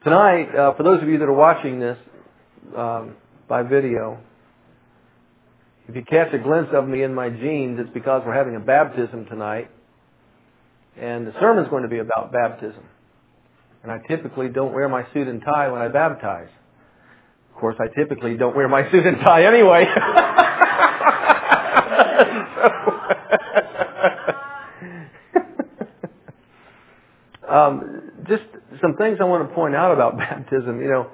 Tonight, for those of you that are watching this by video, if you catch a glimpse of me in my jeans, it's because we're having a baptism tonight. And the sermon's going to be about baptism. And I typically don't wear my suit and tie when I baptize. Of course, I typically don't wear my suit and tie anyway. Just some things I want to point out about baptism. You know,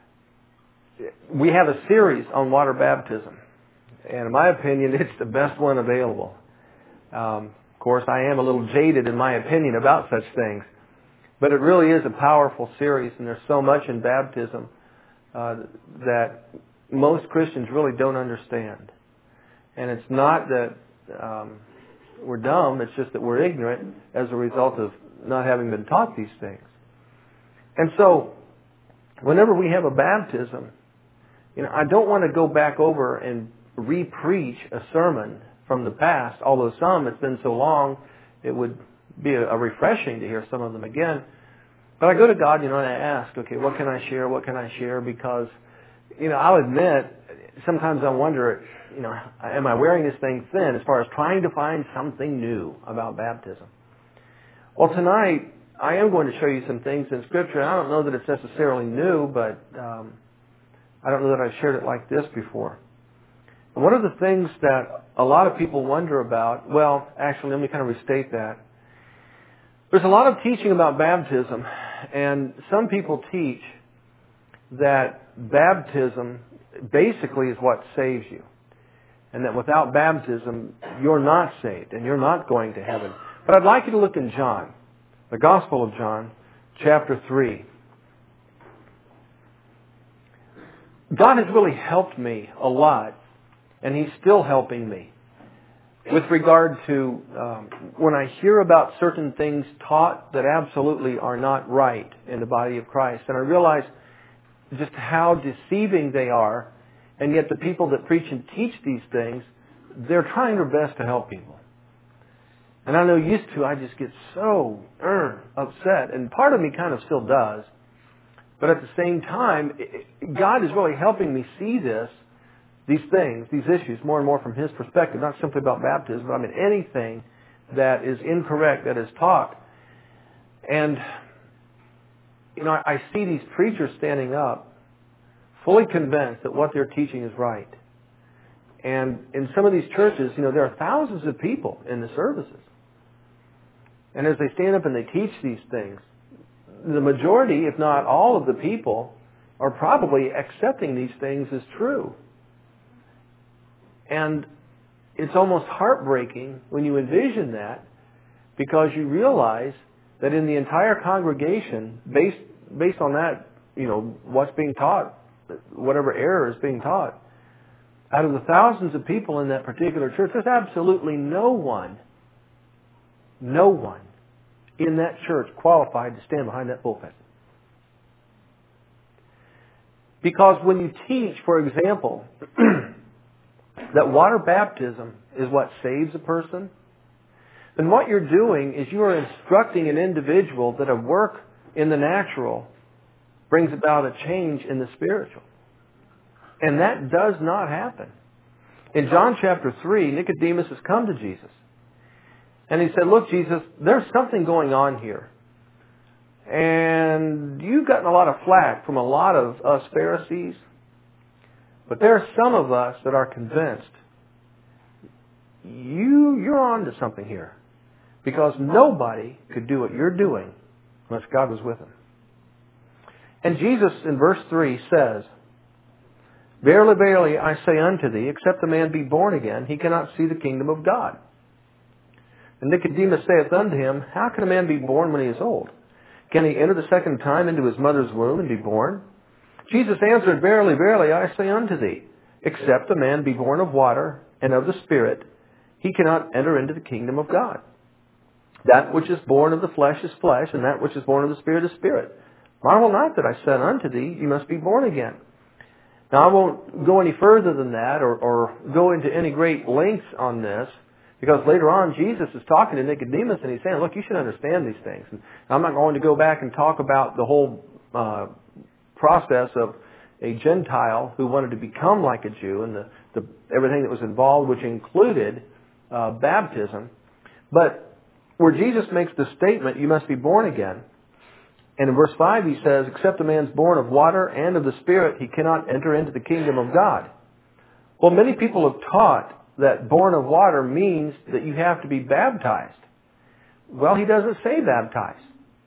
we have a series on water baptism. And in my opinion, it's the best one available. Of course, I am a little jaded in my opinion about such things. But it really is a powerful series, and there's so much in baptism that most Christians really don't understand. And it's not that we're dumb, it's just that we're ignorant as a result of not having been taught these things. And so, whenever we have a baptism, you know, I don't want to go back over and re-preach a sermon from the past, although some, it's been so long, it would be a refreshing to hear some of them again. But I go to God, you know, and I ask, okay, what can I share? What can I share? Because, you know, I'll admit, sometimes I wonder, you know, am I wearing this thing thin as far as trying to find something new about baptism? Well, tonight, I am going to show you some things in Scripture. I don't know that it's necessarily new, but I don't know that I've shared it like this before. And one of the things that a lot of people wonder about, well, actually, let me kind of restate that. There's a lot of teaching about baptism, and some people teach that baptism basically is what saves you. And that without baptism, you're not saved, and you're not going to heaven. But I'd like you to look in John, the Gospel of John, chapter 3. God has really helped me a lot, and He's still helping me with regard to when I hear about certain things taught that absolutely are not right in the body of Christ. And I realize just how deceiving they are, and yet the people that preach and teach these things, they're trying their best to help people. And I know used to, I just get so upset, and part of me kind of still does. But at the same time, God is really helping me see these things, these issues, more and more from His perspective, not simply about baptism, but I mean anything that is incorrect, that is taught. And, you know, I see these preachers standing up, fully convinced that what they're teaching is right. And in some of these churches, you know, there are thousands of people in the services. And as they stand up and they teach these things, the majority, if not all of the people, are probably accepting these things as true. And it's almost heartbreaking when you envision that, because you realize that in the entire congregation, based on that, you know, what's being taught, whatever error is being taught, out of the thousands of people in that particular church, there's absolutely no one in that church qualified to stand behind that pulpit. Because when you teach, for example, that water baptism is what saves a person, then what you're doing is you are instructing an individual that a work in the natural brings about a change in the spiritual. And that does not happen. In John chapter 3, Nicodemus has come to Jesus. And he said, look, Jesus, there's something going on here. And you've gotten a lot of flack from a lot of us Pharisees. But there are some of us that are convinced you're on to something here. Because nobody could do what you're doing unless God was with him. And Jesus in verse 3 says, Verily, verily, I say unto thee, except a man be born again, he cannot see the kingdom of God. And Nicodemus saith unto him, How can a man be born when he is old? Can he enter the second time into his mother's womb and be born? Jesus answered, Verily, verily, I say unto thee, except a man be born of water and of the Spirit, he cannot enter into the kingdom of God. That which is born of the flesh is flesh, and that which is born of the Spirit is spirit. Marvel not that I said unto thee, you must be born again. Now, I won't go any further than that or go into any great lengths on this, because later on Jesus is talking to Nicodemus and he's saying, look, you should understand these things. And I'm not going to go back and talk about the whole process of a Gentile who wanted to become like a Jew and everything that was involved, which included baptism. But where Jesus makes the statement, you must be born again, and in verse 5 he says, except a man's born of water and of the Spirit, he cannot enter into the kingdom of God. Well, many people have taught that born of water means that you have to be baptized. Well, he doesn't say baptized.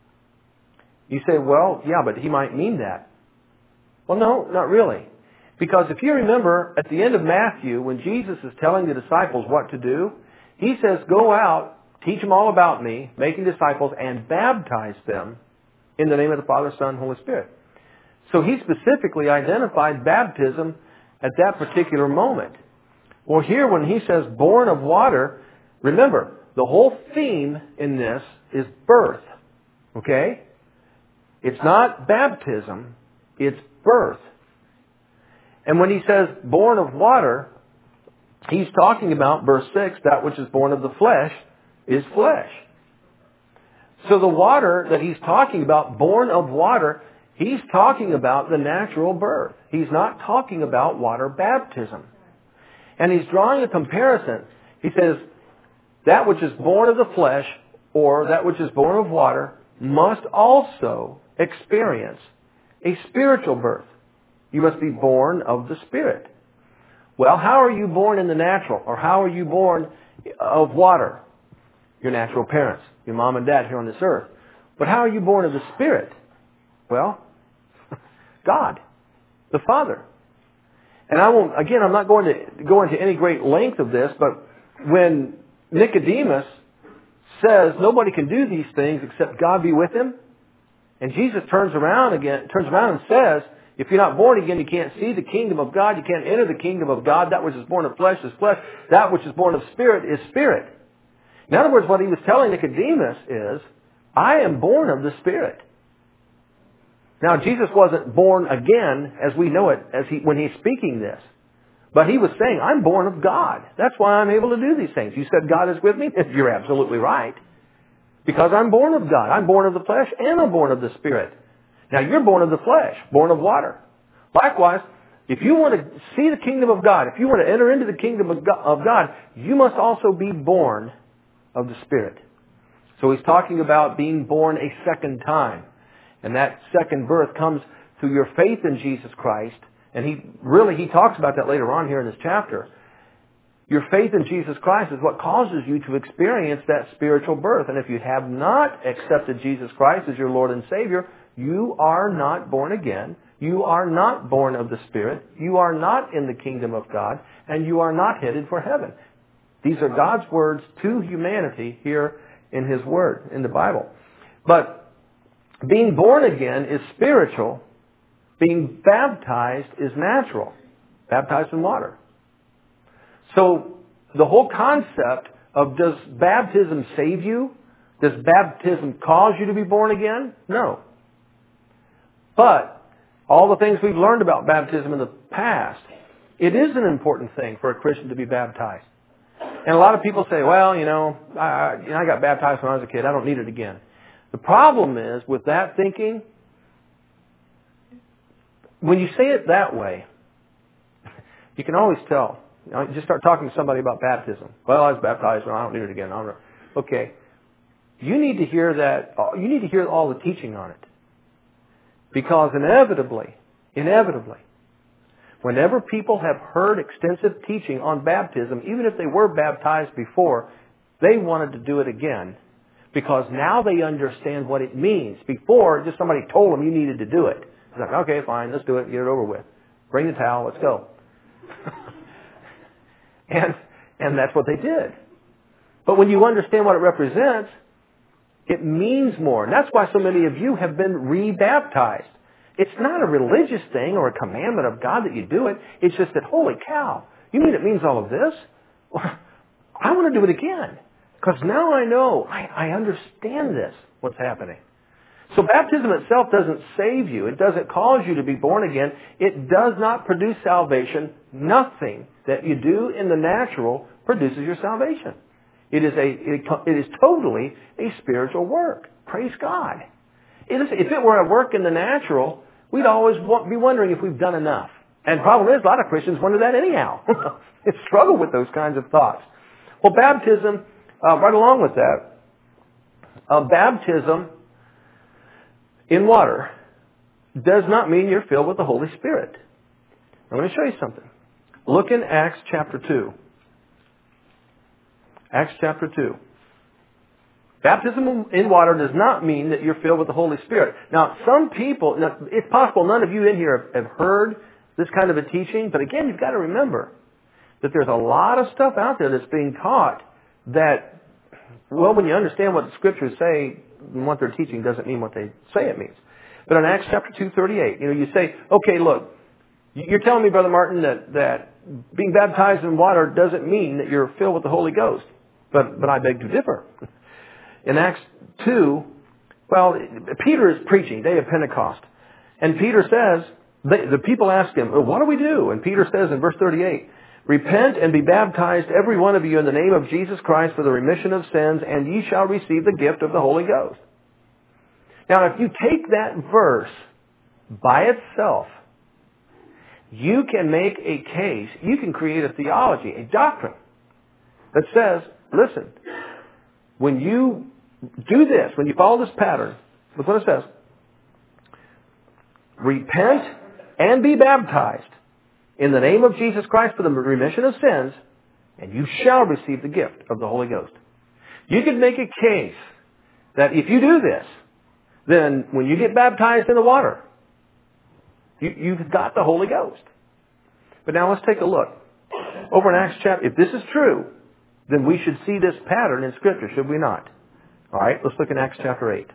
You say, well, yeah, but he might mean that. Well, no, not really. Because if you remember, at the end of Matthew, when Jesus is telling the disciples what to do, he says, go out, teach them all about me, making disciples, and baptize them in the name of the Father, Son, and Holy Spirit. So he specifically identified baptism at that particular moment. Well, here when he says born of water, remember, the whole theme in this is birth. Okay? It's not baptism, it's birth. And when he says born of water, he's talking about, verse 6, that which is born of the flesh is flesh. So the water that he's talking about, born of water, he's talking about the natural birth. He's not talking about water baptism. And he's drawing a comparison. He says, that which is born of the flesh, or that which is born of water, must also experience a spiritual birth. You must be born of the Spirit. Well, how are you born in the natural? Or how are you born of water? Your natural parents, your mom and dad here on this earth. But how are you born of the Spirit? Well, God, the Father. And I'm not going to go into any great length of this, but when Nicodemus says nobody can do these things except God be with him, and Jesus turns around and says, if you're not born again, you can't see the kingdom of God, you can't enter the kingdom of God. That which is born of flesh is flesh. That which is born of spirit is spirit. In other words, what he was telling Nicodemus is, I am born of the Spirit. Now, Jesus wasn't born again as we know it when he's speaking this. But he was saying, I'm born of God. That's why I'm able to do these things. You said God is with me? You're absolutely right. Because I'm born of God. I'm born of the flesh and I'm born of the Spirit. Now, you're born of the flesh, born of water. Likewise, if you want to see the kingdom of God, if you want to enter into the kingdom of God, you must also be born of the Spirit. So he's talking about being born a second time. And that second birth comes through your faith in Jesus Christ. And he talks about that later on here in this chapter. Your faith in Jesus Christ is what causes you to experience that spiritual birth. And if you have not accepted Jesus Christ as your Lord and Savior, you are not born again. You are not born of the Spirit. You are not in the kingdom of God. And you are not headed for heaven. These are God's words to humanity here in His Word, in the Bible. But being born again is spiritual. Being baptized is natural. Baptized in water. So the whole concept of does baptism save you? Does baptism cause you to be born again? No. But all the things we've learned about baptism in the past, it is an important thing for a Christian to be baptized. And a lot of people say, well, I got baptized when I was a kid. I don't need it again. The problem is with that thinking, when you say it that way, you can always tell. Just start talking to somebody about baptism. Well, I was baptized when I don't need it again. Okay. You need to hear that. You need to hear all the teaching on it. Because inevitably, whenever people have heard extensive teaching on baptism, even if they were baptized before, they wanted to do it again. Because now they understand what it means. Before, just somebody told them you needed to do it. It's like, okay, fine, let's do it, get it over with. Bring the towel, let's go. And that's what they did. But when you understand what it represents, it means more. And that's why so many of you have been rebaptized. It's not a religious thing or a commandment of God that you do it. It's just that, holy cow, you mean it means all of this? Well, I want to do it again. Because now I know, I understand this, what's happening. So baptism itself doesn't save you. It doesn't cause you to be born again. It does not produce salvation. Nothing that you do in the natural produces your salvation. It is totally a spiritual work. Praise God. If it were a work in the natural, we'd always be wondering if we've done enough. And the problem is, a lot of Christians wonder that anyhow. They struggle with those kinds of thoughts. Well, baptism, right along with that, baptism in water does not mean you're filled with the Holy Spirit. I'm going to show you something. Look in Acts chapter 2. Acts chapter 2. Baptism in water does not mean that you're filled with the Holy Spirit. Now, some people, it's possible none of you in here have heard this kind of a teaching, but again, you've got to remember that there's a lot of stuff out there that's being taught that, well, when you understand what the Scriptures say and what they're teaching doesn't mean what they say it means. But in Acts chapter 2:38, you say, okay, look, you're telling me, Brother Martin, that being baptized in water doesn't mean that you're filled with the Holy Ghost. But I beg to differ. In Acts 2, well, Peter is preaching, day of Pentecost. And Peter says, the people ask him, well, what do we do? And Peter says in verse 38, repent and be baptized, every one of you, in the name of Jesus Christ for the remission of sins, and ye shall receive the gift of the Holy Ghost. Now, if you take that verse by itself, you can make a case, you can create a theology, a doctrine that says, listen, when you do this, when you follow this pattern, look what it says. Repent and be baptized in the name of Jesus Christ for the remission of sins, and you shall receive the gift of the Holy Ghost. You could make a case that if you do this, then when you get baptized in the water, you've got the Holy Ghost. But now let's take a look. Over in Acts chapter, if this is true, then we should see this pattern in Scripture, should we not? All right, let's look in Acts chapter 8.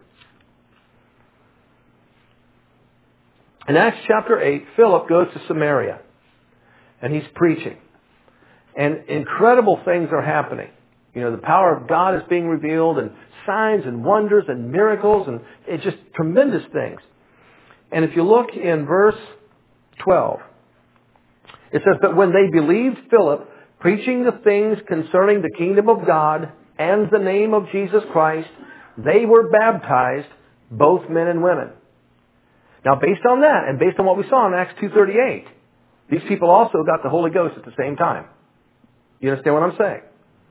In Acts chapter 8, Philip goes to Samaria, and he's preaching. And incredible things are happening. The power of God is being revealed, and signs and wonders and miracles, and it's just tremendous things. And if you look in verse 12, it says, but when they believed Philip, preaching the things concerning the kingdom of God and the name of Jesus Christ, they were baptized, both men and women. Now, based on that, and based on what we saw in Acts 2:38, these people also got the Holy Ghost at the same time. You understand what I'm saying?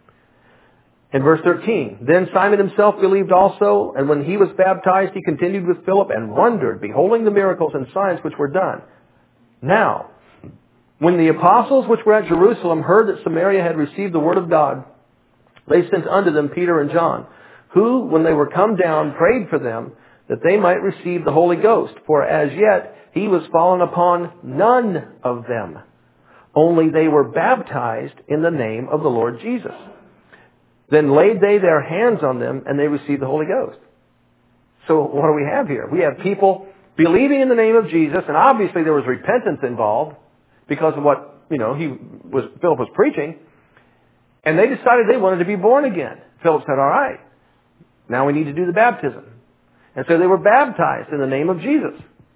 In verse 13, then Simon himself believed also, and when he was baptized, he continued with Philip and wondered, beholding the miracles and signs which were done. Now, when the apostles which were at Jerusalem heard that Samaria had received the word of God, they sent unto them Peter and John, who, when they were come down, prayed for them that they might receive the Holy Ghost. For as yet he was fallen upon none of them, only they were baptized in the name of the Lord Jesus. Then laid they their hands on them, and they received the Holy Ghost. So what do we have here? We have people believing in the name of Jesus, and obviously there was repentance involved because of what Philip was preaching. And they decided they wanted to be born again. Philip said, all right, now we need to do the baptism. And so they were baptized in the name of Jesus.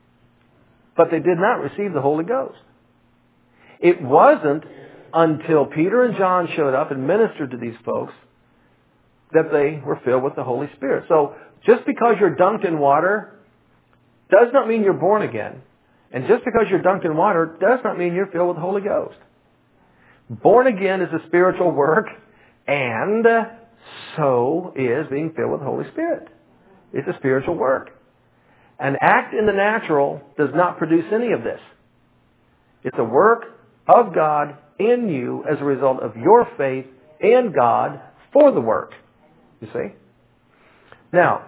But they did not receive the Holy Ghost. It wasn't until Peter and John showed up and ministered to these folks that they were filled with the Holy Spirit. So just because you're dunked in water does not mean you're born again. And just because you're dunked in water does not mean you're filled with the Holy Ghost. Born again is a spiritual work, and so is being filled with the Holy Spirit. It's a spiritual work. An act in the natural does not produce any of this. It's a work of God in you as a result of your faith in God for the work. You see? Now,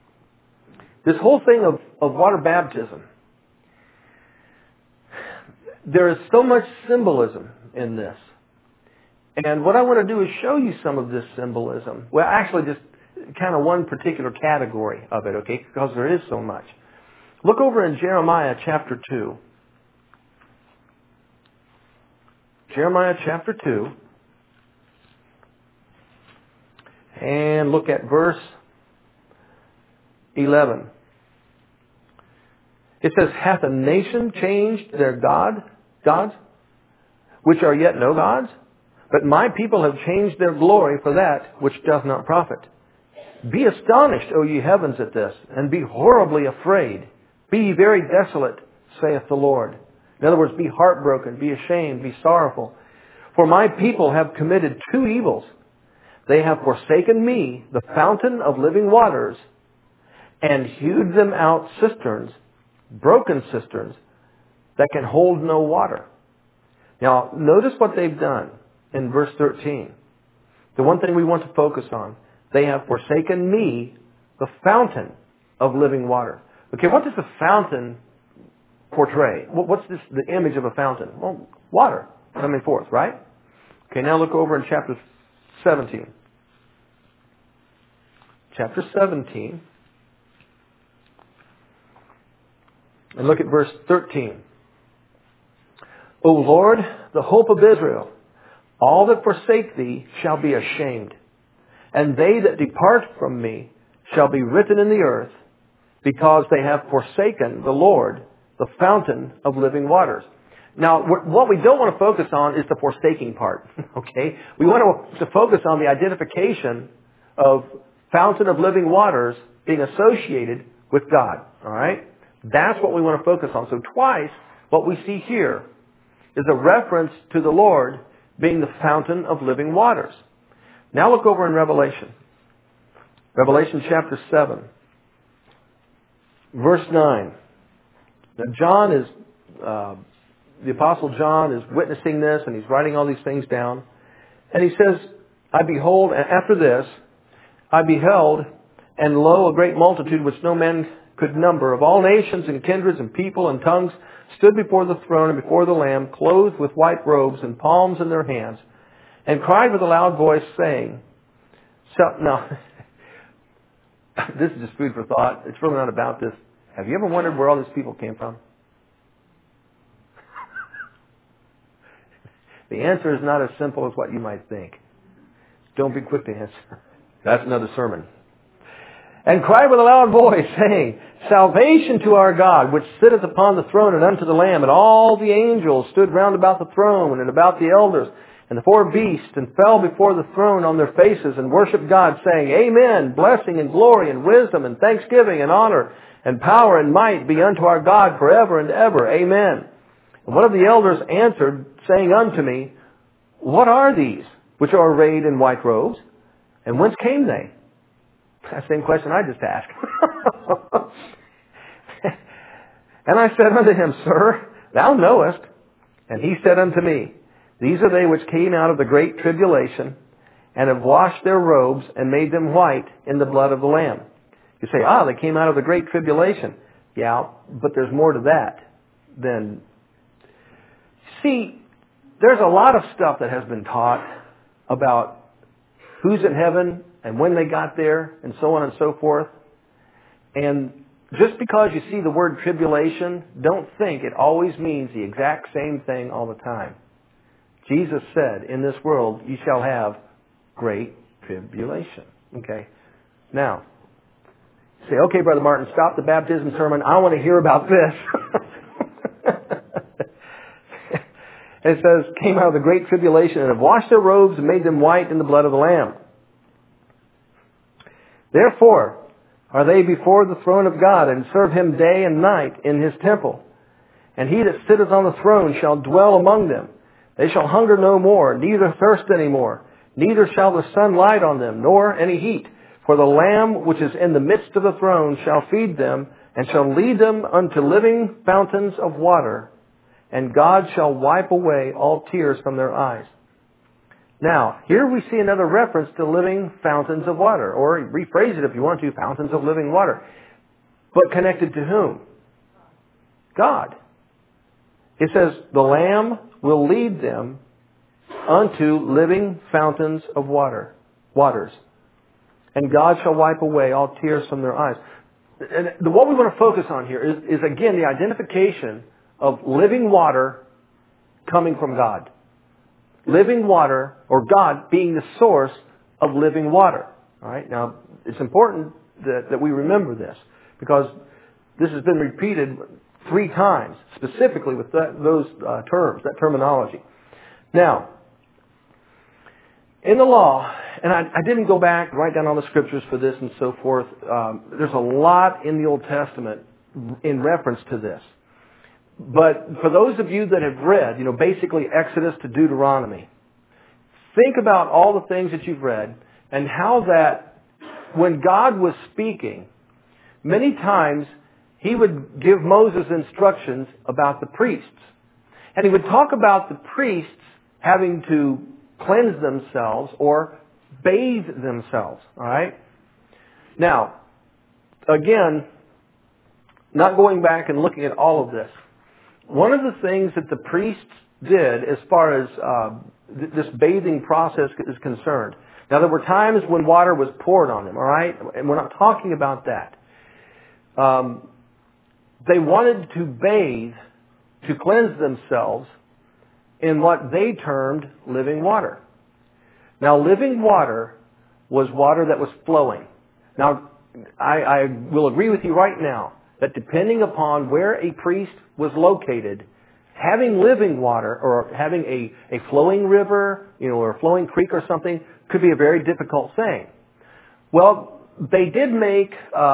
this whole thing of water baptism, there is so much symbolism in this. And what I want to do is show you some of this symbolism. Well, actually just kind of one particular category of it, okay? Because there is so much. Look over in Jeremiah chapter 2. Jeremiah chapter 2. And look at verse 11. It says, hath a nation changed their gods, which are yet no gods? But my people have changed their glory for that which doth not profit. Be astonished, O ye heavens, at this, and be horribly afraid. Be ye very desolate, saith the Lord. In other words, be heartbroken, be ashamed, be sorrowful. For my people have committed two evils. They have forsaken me, the fountain of living waters, and hewed them out cisterns, broken cisterns, that can hold no water. Now, notice what they've done in verse 13. The one thing we want to focus on. They have forsaken me, the fountain of living water. Okay, what does the fountain portray? What's the image of a fountain? Well, water coming forth, right? Okay, now look over in chapter 17. Chapter 17. And look at verse 13. O Lord, the hope of Israel, all that forsake thee shall be ashamed. And they that depart from me shall be written in the earth, because they have forsaken the Lord, the fountain of living waters. Now, what we don't want to focus on is the forsaking part. Okay? We want to focus on the identification of fountain of living waters being associated with God. All right? That's what we want to focus on. So twice, what we see here is a reference to the Lord being the fountain of living waters. Now look over in Revelation. Revelation chapter 7. Verse 9. Now John is, the Apostle John is witnessing this, and he's writing all these things down. And he says, I behold, after this, I beheld, and lo, a great multitude which no man could number, of all nations and kindreds and people and tongues, stood before the throne and before the Lamb, clothed with white robes and palms in their hands, and cried with a loud voice, saying, now, this is just food for thought. It's really not about this. Have you ever wondered where all these people came from? The answer is not as simple as what you might think. Don't be quick to answer. That's another sermon. And cried with a loud voice, saying, Salvation to our God, which sitteth upon the throne, and unto the Lamb. And all the angels stood round about the throne, and about the elders, and the four beasts, and fell before the throne on their faces, and worshipped God, saying, Amen, blessing and glory and wisdom and thanksgiving and honor and power and might be unto our God forever and ever. Amen. And one of the elders answered, saying unto me, What are these which are arrayed in white robes? And whence came they? That same question I just asked. And I said unto him, Sir, thou knowest. And he said unto me, These are they which came out of the great tribulation, and have washed their robes, and made them white in the blood of the Lamb. You say, they came out of the great tribulation. Yeah, but there's more to that than... See, there's a lot of stuff that has been taught about who's in heaven and when they got there and so on and so forth. And just because you see the word tribulation, don't think it always means the exact same thing all the time. Jesus said, in this world you shall have great tribulation. Okay. Now, say, okay, Brother Martin, stop the baptism sermon. I want to hear about this. It says, came out of the great tribulation and have washed their robes and made them white in the blood of the Lamb. Therefore are they before the throne of God, and serve him day and night in his temple. And he that sitteth on the throne shall dwell among them. They shall hunger no more, neither thirst any more. Neither shall the sun light on them, nor any heat. For the Lamb which is in the midst of the throne shall feed them, and shall lead them unto living fountains of water. And God shall wipe away all tears from their eyes. Now, here we see another reference to living fountains of water. Or rephrase it if you want to, fountains of living water. But connected to whom? God. It says, the Lamb will lead them unto living fountains of waters. And God shall wipe away all tears from their eyes. And what we want to focus on here is again, the identification of living water coming from God. Living water, or God being the source of living water. All right. Now, it's important that we remember this, because this has been repeated 3 times, specifically with those terms, that terminology. Now, In the law, and I didn't go back, write down all the scriptures for this and so forth. There's a lot in the Old Testament in reference to this. But for those of you that have read, basically Exodus to Deuteronomy, think about all the things that you've read and how that when God was speaking, many times He would give Moses instructions about the priests. And He would talk about the priests having to cleanse themselves or bathe themselves. All right? Now, again, not going back and looking at all of this, one of the things that the priests did as far as this bathing process is concerned. Now, there were times when water was poured on them, all right? And we're not talking about that. They wanted to bathe, to cleanse themselves in what they termed living water. Now, living water was water that was flowing. Now, I will agree with you right now that depending upon where a priest was located, having living water or having a flowing river, or a flowing creek or something could be a very difficult thing. Well, they did make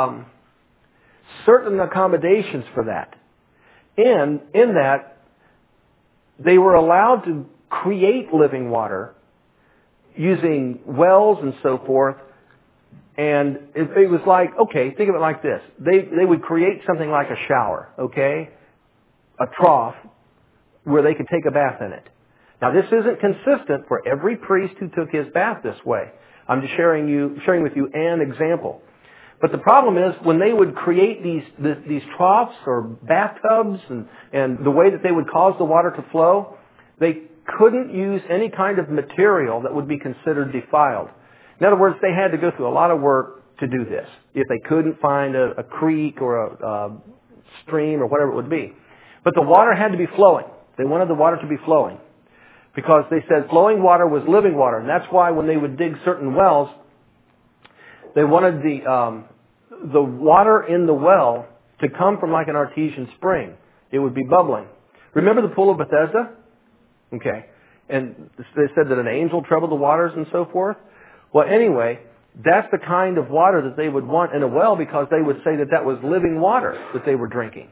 certain accommodations for that. In that, they were allowed to create living water using wells and so forth. And it was like, okay, think of it like this. They would create something like a shower, okay? A trough where they could take a bath in it. Now, this isn't consistent for every priest who took his bath this way. I'm just sharing with you an example. But the problem is when they would create these troughs or bathtubs and the way that they would cause the water to flow, they couldn't use any kind of material that would be considered defiled. In other words, they had to go through a lot of work to do this if they couldn't find a creek or a stream or whatever it would be. But the water had to be flowing. They wanted the water to be flowing because they said flowing water was living water. And that's why when they would dig certain wells, they wanted the water in the well to come from like an artesian spring. It would be bubbling. Remember the pool of Bethesda? Okay. And they said that an angel troubled the waters and so forth. Well, anyway, that's the kind of water that they would want in a well because they would say that that was living water that they were drinking.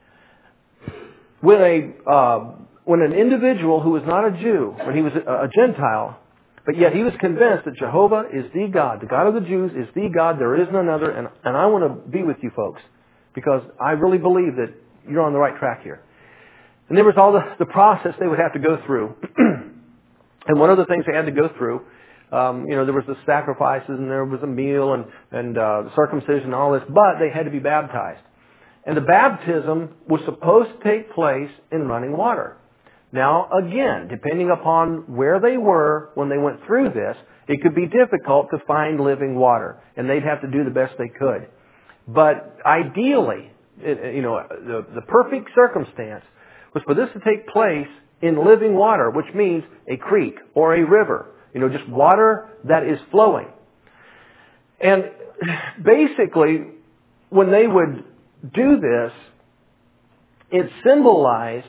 When an individual who was not a Jew, when he was a Gentile, but yet he was convinced that Jehovah is the God of the Jews is the God, there is none other, and I want to be with you folks because I really believe that you're on the right track here. And there was all the process they would have to go through. And one of the things they had to go through, there was the sacrifices and there was a meal and circumcision and all this, but they had to be baptized. And the baptism was supposed to take place in running water. Now, again, depending upon where they were when they went through this, it could be difficult to find living water, and they'd have to do the best they could. But ideally, the perfect circumstance was for this to take place in living water, which means a creek or a river, just water that is flowing. And basically, when they would do this, it symbolized,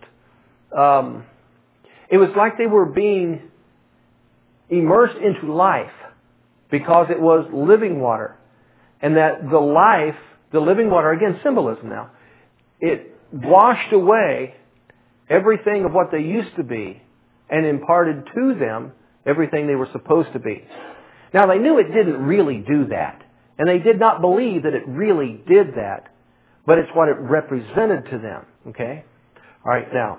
it was like they were being immersed into life because it was living water. And that the living water, again, symbolism now, it washed away everything of what they used to be and imparted to them everything they were supposed to be. Now, they knew it didn't really do that. And they did not believe that it really did that. But it's what it represented to them. Okay? All right, now,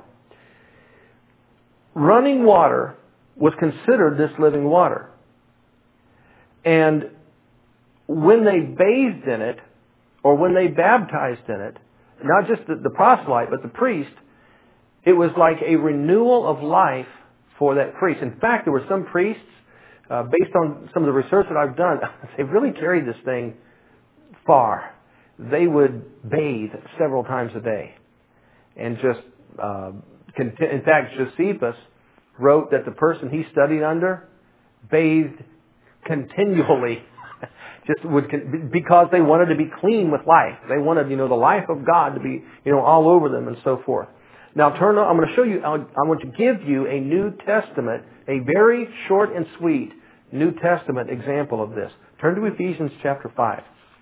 running water was considered this living water. And when they bathed in it, or when they baptized in it, not just the proselyte, but the priest, it was like a renewal of life for that priest. In fact, there were some priests, based on some of the research that I've done, they really carried this thing far. They would bathe several times a day. And just, in fact, Josephus wrote that the person he studied under bathed continually because they wanted to be clean with life. They wanted, the life of God to be, all over them and so forth. Now I'm going to show you, I want to give you a New Testament, a very short and sweet New Testament example of this. Turn to Ephesians chapter 5.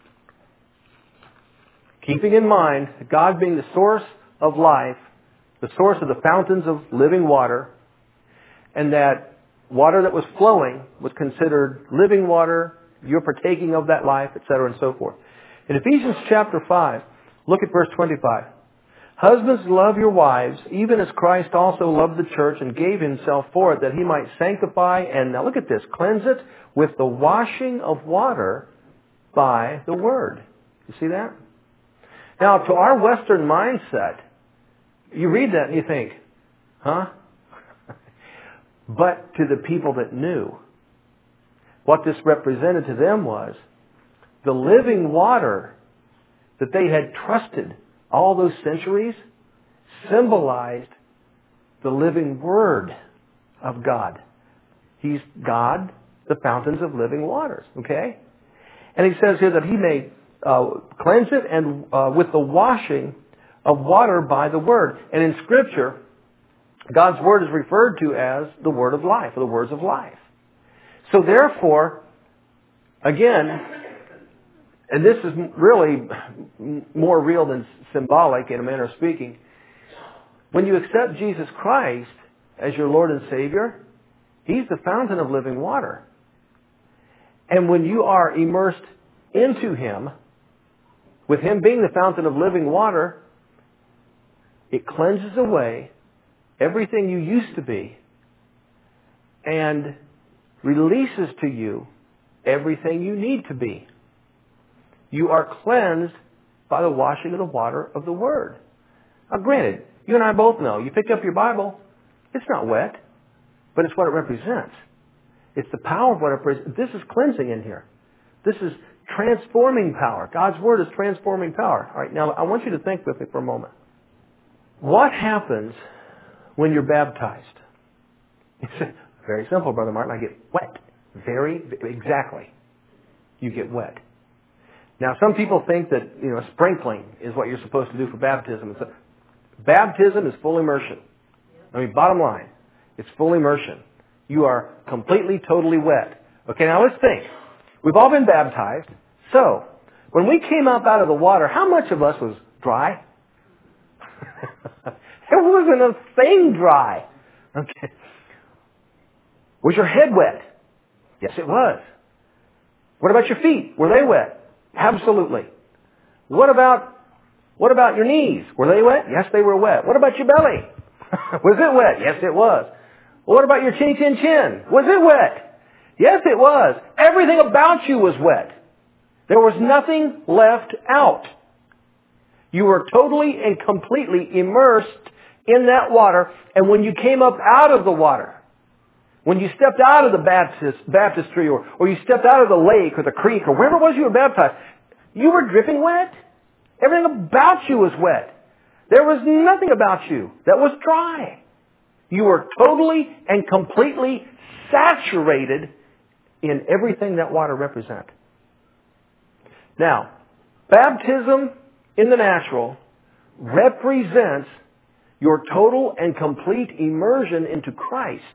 Keeping in mind that God being the source of life, the source of the fountains of living water, and that water that was flowing was considered living water, you're partaking of that life, etc., and so forth. In Ephesians chapter 5, look at verse 25. Husbands, love your wives, even as Christ also loved the church and gave himself for it, that he might sanctify and, now look at this, cleanse it with the washing of water by the word. You see that? Now, to our Western mindset, you read that and you think, huh? But to the people that knew, what this represented to them was the living water that they had trusted all those centuries symbolized the living Word of God. He's God, the fountains of living waters. Okay? And he says here that he may cleanse it and with the washing of water by the Word. And in Scripture, God's Word is referred to as the Word of life, or the words of life. So therefore, again, and this is really more real than symbolic in a manner of speaking, when you accept Jesus Christ as your Lord and Savior, He's the fountain of living water. And when you are immersed into Him, with Him being the fountain of living water, it cleanses away everything you used to be and releases to you everything you need to be. You are cleansed by the washing of the water of the Word. Now granted, you and I both know, you pick up your Bible, it's not wet, but it's what it represents. It's the power of what it represents. This is cleansing in here. This is transforming power. God's Word is transforming power. All right, now I want you to think with me for a moment. What happens when you're baptized? It's very simple, Brother Martin. I get wet. Exactly. You get wet. Now, some people think that, sprinkling is what you're supposed to do for baptism. Baptism is full immersion. I mean, bottom line, it's full immersion. You are completely, totally wet. Okay, now let's think. We've all been baptized. So, when we came up out of the water, how much of us was dry? There wasn't a thing dry. Okay. Was your head wet? Yes, it was. What about your feet? Were they wet? Absolutely. What about your knees? Were they wet? Yes, they were wet. What about your belly? Was it wet? Yes, it was. What about your chinny chin chin? Was it wet? Yes, it was. Everything about you was wet. There was nothing left out. You were totally and completely immersed in that water, and when you came up out of the water, when you stepped out of the baptistry or you stepped out of the lake or the creek or wherever it was you were baptized, you were dripping wet. Everything about you was wet. There was nothing about you that was dry. You were totally and completely saturated in everything that water represents. Now, baptism in the natural represents your total and complete immersion into Christ.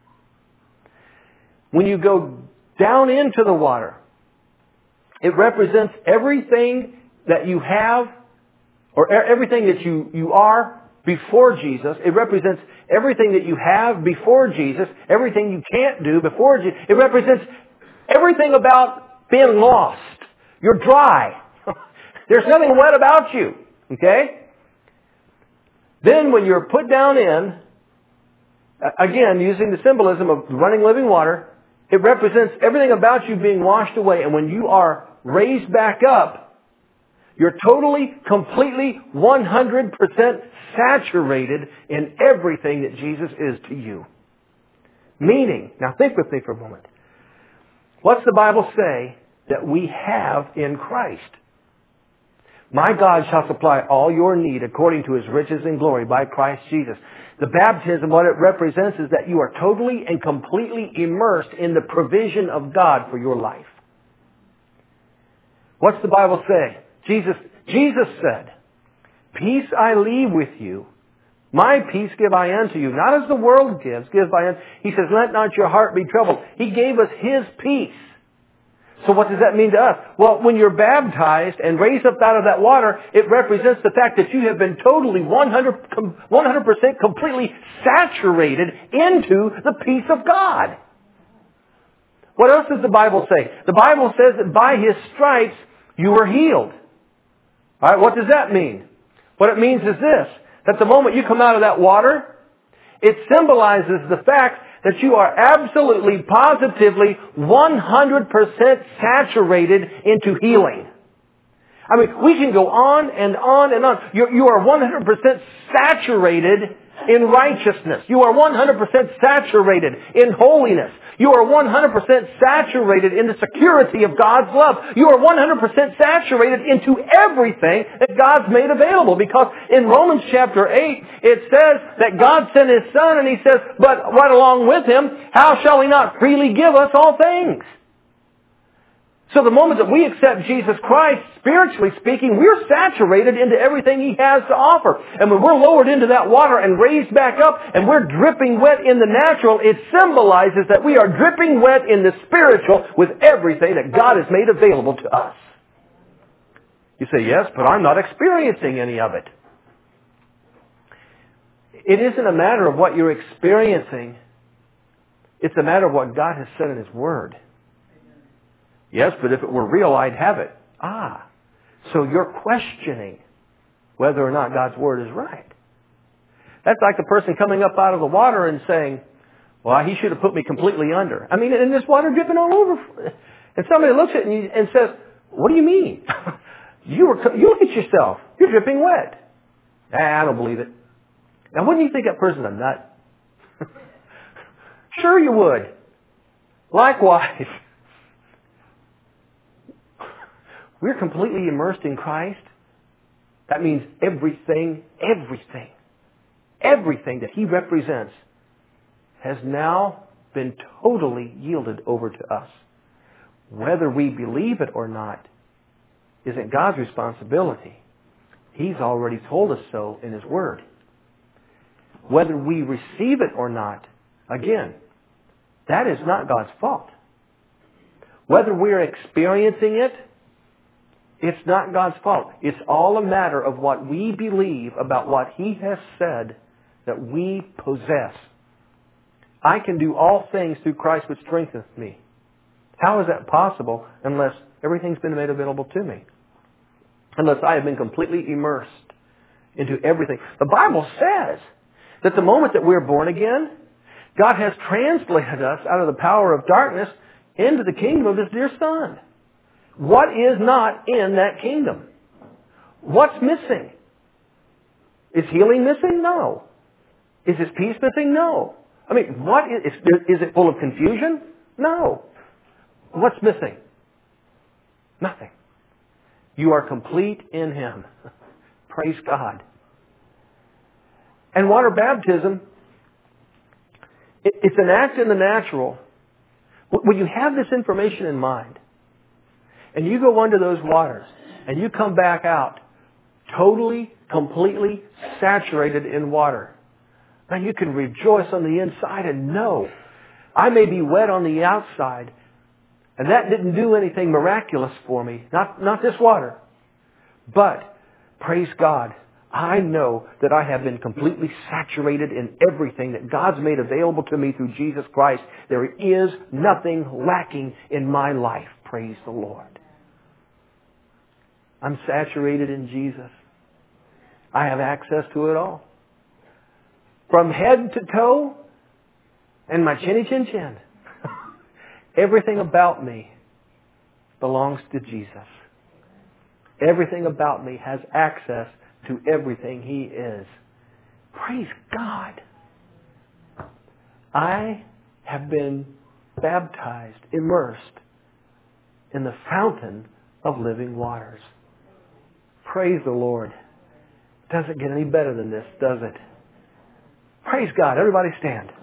When you go down into the water, it represents everything that you have or everything that you are before Jesus. It represents everything that you have before Jesus, everything you can't do before Jesus. It represents everything about being lost. You're dry. There's nothing wet about you. Okay? Then when you're put down in, again, using the symbolism of running living water, it represents everything about you being washed away. And when you are raised back up, you're totally, completely, 100% saturated in everything that Jesus is to you. Meaning, now think with me for a moment. What's the Bible say that we have in Christ? My God shall supply all your need according to His riches and glory by Christ Jesus. The baptism, what it represents is that you are totally and completely immersed in the provision of God for your life. What's the Bible say? Jesus said, "Peace I leave with you, My peace give I unto you, not as the world gives, give I unto you. He says, let not your heart be troubled. He gave us His peace. So what does that mean to us? Well, when you're baptized and raised up out of that water, it represents the fact that you have been totally 100% completely saturated into the peace of God. What else does the Bible say? The Bible says that by His stripes you were healed. All right, what does that mean? What it means is this, that the moment you come out of that water, it symbolizes the fact that you are absolutely, positively, 100% saturated into healing. I mean, we can go on and on and on. You are 100% saturated in righteousness. You are 100% saturated in holiness. You are 100% saturated in the security of God's love. You are 100% saturated into everything that God's made available. Because in Romans chapter 8, it says that God sent His Son, and He says, but right along with Him, how shall He not freely give us all things? So the moment that we accept Jesus Christ, spiritually speaking, we're saturated into everything He has to offer. And when we're lowered into that water and raised back up and we're dripping wet in the natural, it symbolizes that we are dripping wet in the spiritual with everything that God has made available to us. You say, yes, but I'm not experiencing any of it. It isn't a matter of what you're experiencing. It's a matter of what God has said in His Word. Yes, but if it were real, I'd have it. So you're questioning whether or not God's Word is right. That's like the person coming up out of the water and saying, well, He should have put me completely under. I mean, and there's water dripping all over. And somebody looks at you and says, what do you mean? You look at yourself. You're dripping wet. I don't believe it. Now, wouldn't you think that person's a nut? Sure you would. Likewise. We're completely immersed in Christ. That means everything that He represents has now been totally yielded over to us. Whether we believe it or not isn't God's responsibility. He's already told us so in His Word. Whether we receive it or not, again, that is not God's fault. Whether we're experiencing it, it's not God's fault. It's all a matter of what we believe about what He has said that we possess. I can do all things through Christ which strengtheneth me. How is that possible unless everything's been made available to me? Unless I have been completely immersed into everything. The Bible says that the moment that we're born again, God has translated us out of the power of darkness into the kingdom of His dear Son. What is not in that kingdom? What's missing? Is healing missing? No. Is His peace missing? No. I mean, is it full of confusion? No. What's missing? Nothing. You are complete in Him. Praise God. And water baptism, it's an act in the natural. When you have this information in mind, and you go under those waters, and you come back out totally, completely saturated in water, then you can rejoice on the inside and know, I may be wet on the outside, and that didn't do anything miraculous for me. Not this water. But, praise God, I know that I have been completely saturated in everything that God's made available to me through Jesus Christ. There is nothing lacking in my life. Praise the Lord. I'm saturated in Jesus. I have access to it all. From head to toe and my chinny chin chin. Everything about me belongs to Jesus. Everything about me has access to everything He is. Praise God. I have been baptized, immersed in the fountain of living waters. Praise the Lord. Doesn't get any better than this, does it? Praise God. Everybody stand.